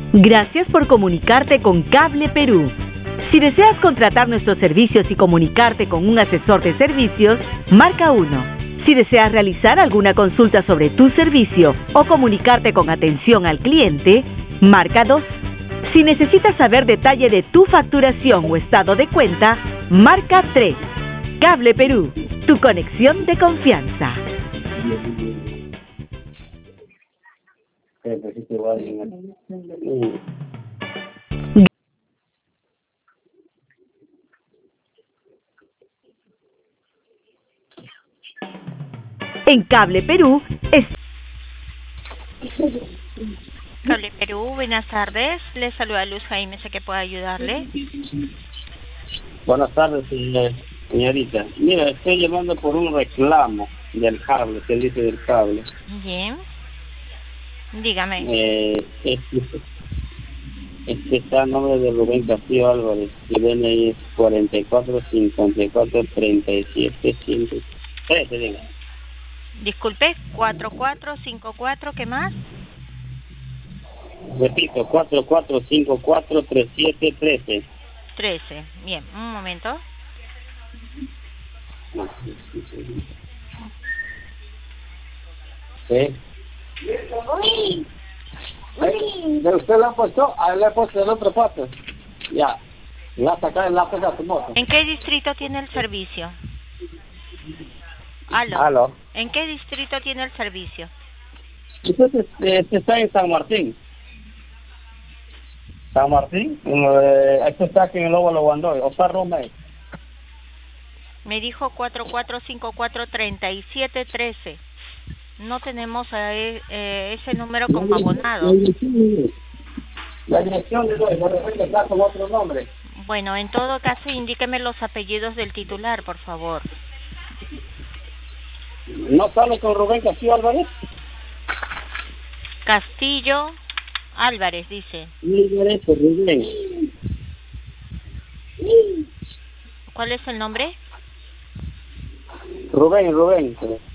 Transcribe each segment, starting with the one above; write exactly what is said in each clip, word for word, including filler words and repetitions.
Gracias por comunicarte con Cable Perú. Si deseas contratar nuestros servicios y comunicarte con un asesor de servicios, marca uno. Si deseas realizar alguna consulta sobre tu servicio o comunicarte con atención al cliente, marca dos. Si necesitas saber detalle de tu facturación o estado de cuenta, marca tres. Cable Perú, tu conexión de confianza. En Cable Perú es... Cable Perú, buenas tardes. Les saluda Luz Jaime, sé que puedo ayudarle. Buenas tardes, señorita. Mira, estoy llamando por un reclamo del cable, servicio del cable. Bien. Dígame. Eh, este, este está a nombre de Rubén Castillo Álvarez. Y D N I es cuarenta y cuatro cincuenta y cuatro treinta y siete ciento trece, diga. Disculpe, cuatro cuatro cinco cuatro, ¿qué más? Repito, cuatro cuatro cinco cuatro tres siete uno tres. trece. Bien, un momento. ¿Sí? ¿De usted le ha puesto? A él le ha puesto el otro pato. Ya. La saca el lápiz a su moto. ¿En qué distrito tiene el servicio? Aló. Aló. ¿En qué distrito tiene el servicio? Entonces, este está en San Martín. San Martín, eh, esto está aquí en el Óvalo Guandoy, Oscar Romero. Me dijo cuatro cuatro cinco cuatro treinta y siete trece. No tenemos eh, eh, ese número como abonado. La dirección de hoy, de repente está con otro nombre. Bueno, en todo caso, indíqueme los apellidos del titular, por favor. ¿No sale con Rubén Castillo Álvarez? Castillo Álvarez, dice. Álvarez o Rubén. ¿Cuál es el nombre? Rubén, Rubén.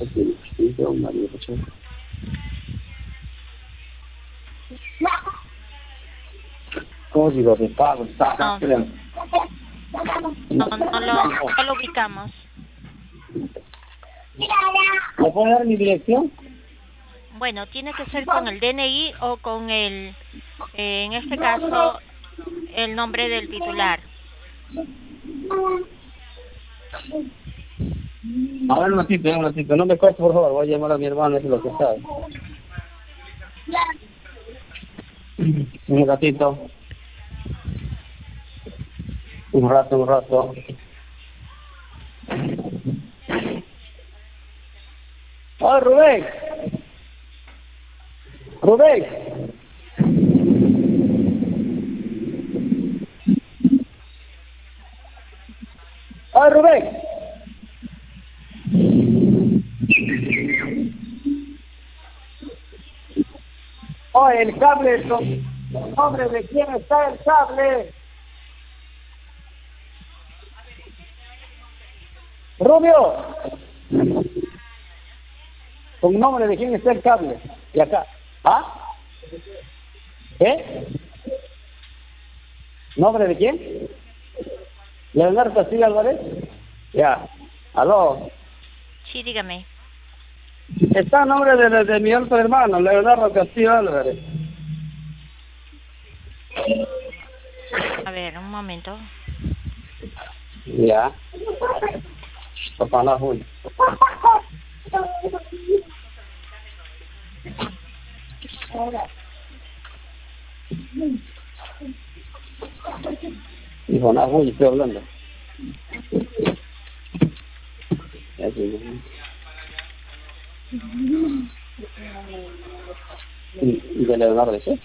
Código de pago. No, no, no, lo, no lo ubicamos. ¿Me puede dar mi dirección? Bueno, tiene que ser con el D N I o con el, eh, en este caso, el nombre del titular. A ver, un ratito, un ratito. No me cueste, por favor. Voy a llamar a mi hermano, es lo que sabe. Un ratito. Un rato, un rato. ¡Oh, Rubén! ¡Rubén! ¡Oh, Rubén! ¡Oh, el cable! ¡Hombre, ¿de quién está el cable? ¡Rubio! ¿Con nombre de quién está el cable? Y acá. ¿Ah? ¿Qué? ¿Nombre de quién? ¿Leonardo Castillo Álvarez? Ya. ¿Aló? Sí, dígame. Está a nombre de, de, de mi otro hermano, Leonardo Castillo Álvarez. A ver, un momento. Ya. Papá, no, Julio. Hijo, no, Julio, estoy hablando. ¿Y de Leonardo, sí?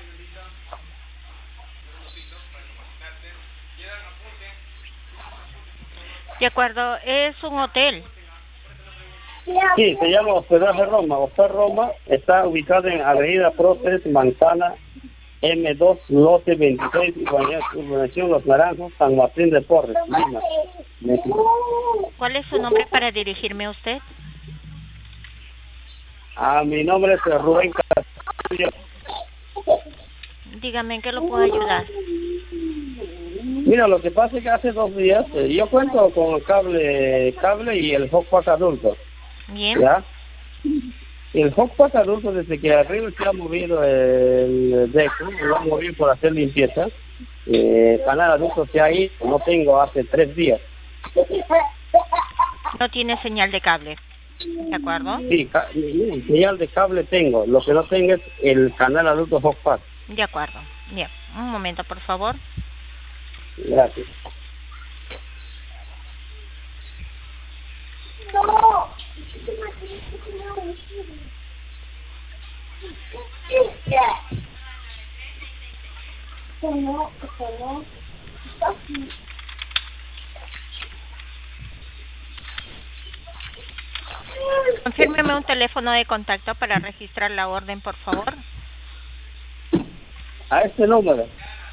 De acuerdo, es un hotel. Sí, se llama Hospedaje Roma. Hospedaje Roma está ubicado en Avenida Próceres, Manzana, M dos, lote veintiséis, urbanización Los Naranjos, San Martín de Porres, Lima, México. ¿Cuál es su nombre para dirigirme a usted? Ah, mi nombre es Rubén Castillo. Dígame, ¿en qué lo puedo ayudar? Mira, lo que pasa es que hace dos días eh, yo cuento con el cable cable y el Hotpack adulto. Bien. ¿Ya? El Hotpack adulto, desde que arriba se ha movido el deco, lo ha movido por hacer limpieza. Eh, el canal adulto se ha ido, no tengo hace tres días. No tiene señal de cable, ¿de acuerdo? Sí, ca señal de cable tengo, lo que no tengo es el canal adulto Hotpack. De acuerdo. Bien, un momento, por favor. Gracias. Confírmeme un teléfono de contacto para registrar la orden, por favor. A este número.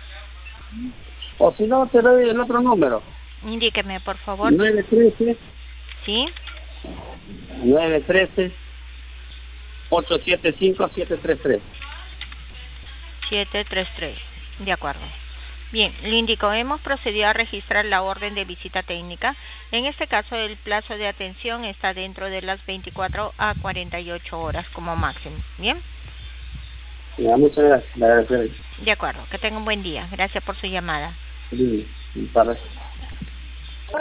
O si no, te doy el otro número. Indíqueme, por favor. nueve trece. ¿Sí? nueve trece. ocho siete cinco siete tres tres. siete tres tres. De acuerdo. Bien, le indico, hemos procedido a registrar la orden de visita técnica. En este caso, el plazo de atención está dentro de las veinticuatro a cuarenta y ocho horas como máximo. ¿Bien? Ya, muchas gracias. Le agradezco. De acuerdo. Que tenga un buen día. Gracias por su llamada. Sí, para